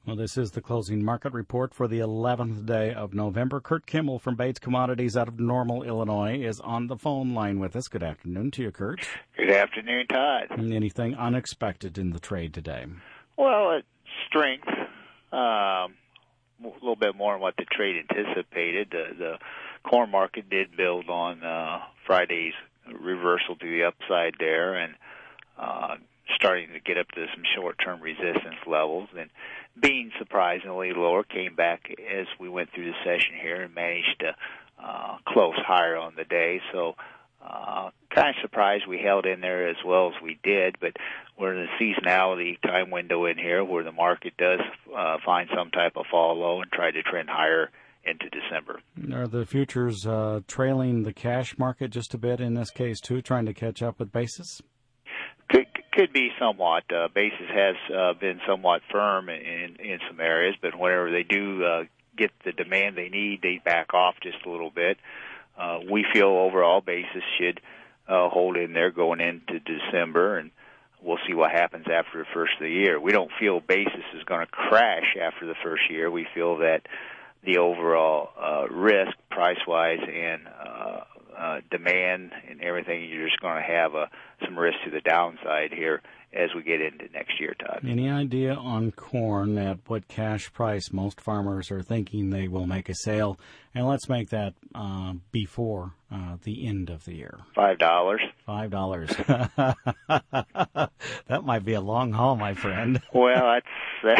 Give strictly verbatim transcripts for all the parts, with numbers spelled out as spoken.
Well, this is the closing market report for the eleventh day of November. Kurt Kimmel from Bates Commodities out of Normal, Illinois, is on the phone line with us. Good afternoon to you, Kurt. Good afternoon, Todd. Anything unexpected in the trade today? Well, it's strength, um, a little bit more than what the trade anticipated. The, the corn market did build on uh, Friday's reversal to the upside there, and uh, starting to get up to some short-term resistance levels. And beans, surprisingly lower, came back as we went through the session here and managed to uh, close higher on the day. So uh, kind of surprised we held in there as well as we did, but we're in the seasonality time window in here where the market does uh, find some type of fall low and try to trend higher into December. Are the futures uh, trailing the cash market just a bit in this case, too, trying to catch up with basis? Could could be somewhat. Uh, basis has uh, been somewhat firm in in some areas, but whenever they do uh, get the demand they need, they back off just a little bit. Uh, we feel overall basis should uh, hold in there going into December, and we'll see what happens after the first of the year. We don't feel basis is going to crash after the first year. We feel that the overall uh, risk, price-wise, and uh, uh, demand and everything, you're just going to have uh, some risk to the downside here as we get into next year, Todd. Any idea on corn at what cash price most farmers are thinking they will make a sale? And let's make that uh, before uh, the end of the year. Five dollars. Five dollars. That might be a long haul, my friend. Well, that's...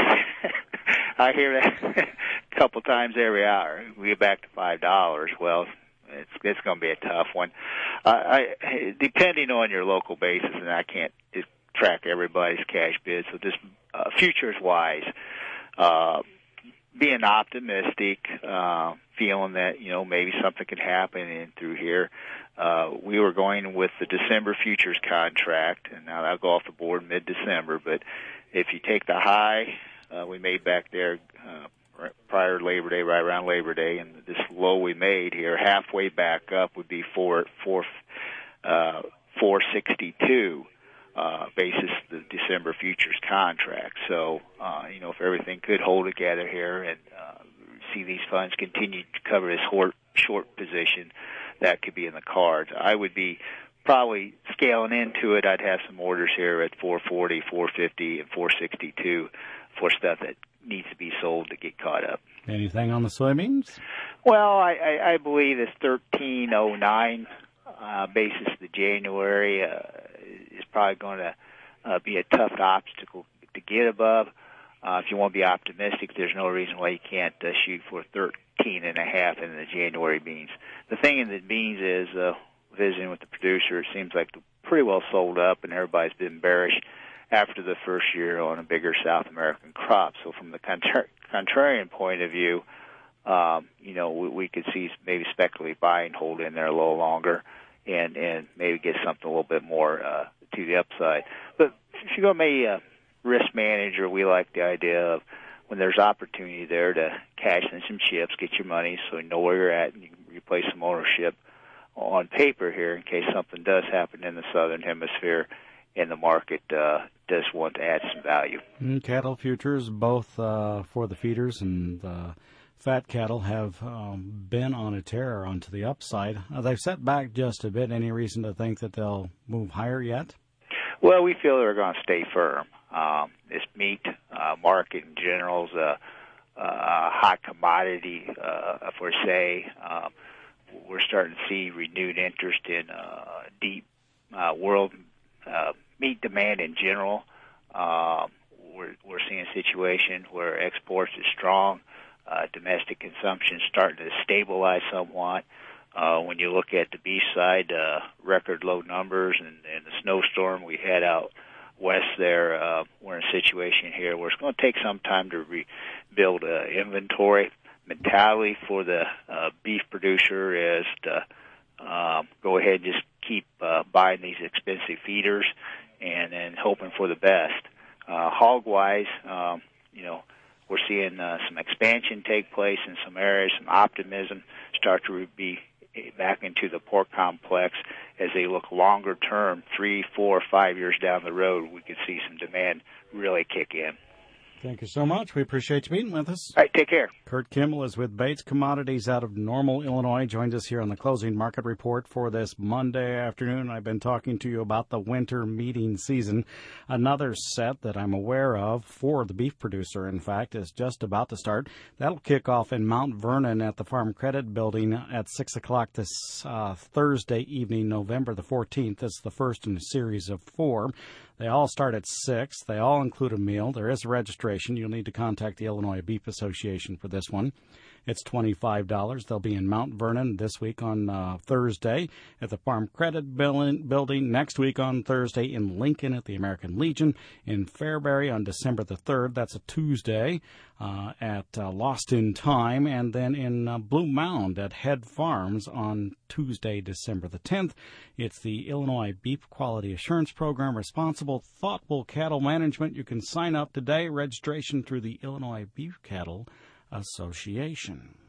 I hear that a couple times every hour. We get back to five dollars. Well, it's it's going to be a tough one. Uh, I, depending on your local basis, and I can't just track everybody's cash bids. So just uh, futures wise, uh, being optimistic, uh, feeling that you know maybe something could happen in through here. Uh, we were going with the December futures contract, and now that'll go off the board mid-December. But if you take the high. Uh, we made back there uh, prior to Labor Day, right around Labor Day, and this low we made here, halfway back up, would be four four uh, four sixty two, uh, basis the December futures contract. So, uh, you know, if everything could hold together here and uh, see these funds continue to cover this short short position, that could be in the cards. I would be probably scaling into it. I'd have some orders here at four forty, four fifty, and four sixty-two. For stuff that needs to be sold to get caught up. Anything on the soybeans? Well, I, I, I believe this thirteen oh nine uh, basis the January uh, is probably going to uh, be a tough obstacle to get above. Uh, if you want to be optimistic, there's no reason why you can't uh, shoot for thirteen and a half in the January beans. The thing in the beans is, uh, visiting with the producer, it seems like they're pretty well sold up, and everybody's been bearish after the first year on a bigger South American crop. So from the contra- contrarian point of view, um, you know, we, we could see maybe speculative buying hold in there a little longer and, and maybe get something a little bit more uh, to the upside. But if you go maybe a risk manager, we like the idea of when there's opportunity there to cash in some chips, get your money so you know where you're at, and you can replace some ownership on paper here in case something does happen in the southern hemisphere and the market uh, does want to add some value. And cattle futures, both uh, for the feeders and the fat cattle, have um, been on a tear onto the upside. Uh, they've set back just a bit. Any reason to think that they'll move higher yet? Well, we feel they're going to stay firm. Um, this meat uh, market in general is a, a hot commodity, uh, for say. Um, we're starting to see renewed interest in uh, deep uh, world uh, meat demand in general. Uh, we're, we're seeing a situation where exports is strong, uh, domestic consumption is starting to stabilize somewhat. Uh, when you look at the beef side, uh, record low numbers and, and the snowstorm we had out west there, uh, we're in a situation here where it's going to take some time to rebuild uh, inventory. Mentality for the uh, beef producer is to uh, go ahead and just keep uh, buying these expensive feeders and, and hoping for the best. Uh, hog-wise, um, you know, we're seeing uh, some expansion take place in some areas, some optimism start to be back into the pork complex as they look longer term, three, four, five years down the road, we could see some demand really kick in. Thank you so much. We appreciate you meeting with us. All right, take care. Kurt Kimmel is with Bates Commodities out of Normal, Illinois. Joined us here on the Closing Market Report for this Monday afternoon. I've been talking to you about the winter meeting season. Another set that I'm aware of for the beef producer, in fact, is just about to start. That'll kick off in Mount Vernon at the Farm Credit Building at six o'clock this uh, Thursday evening, November the fourteenth. It's the first in a series of four. They all start at six. They all include a meal. There is a registration. You'll need to contact the Illinois Beef Association for this one. It's twenty-five dollars. They'll be in Mount Vernon this week on uh, Thursday at the Farm Credit Building. Next week on Thursday in Lincoln at the American Legion. In Fairbury on December the third. That's a Tuesday uh, at uh, Lost in Time. And then in uh, Blue Mound at Head Farms on Tuesday, December the tenth. It's the Illinois Beef Quality Assurance Program. Responsible, thoughtful cattle management. You can sign up today. Registration through the Illinois Beef Cattle Association.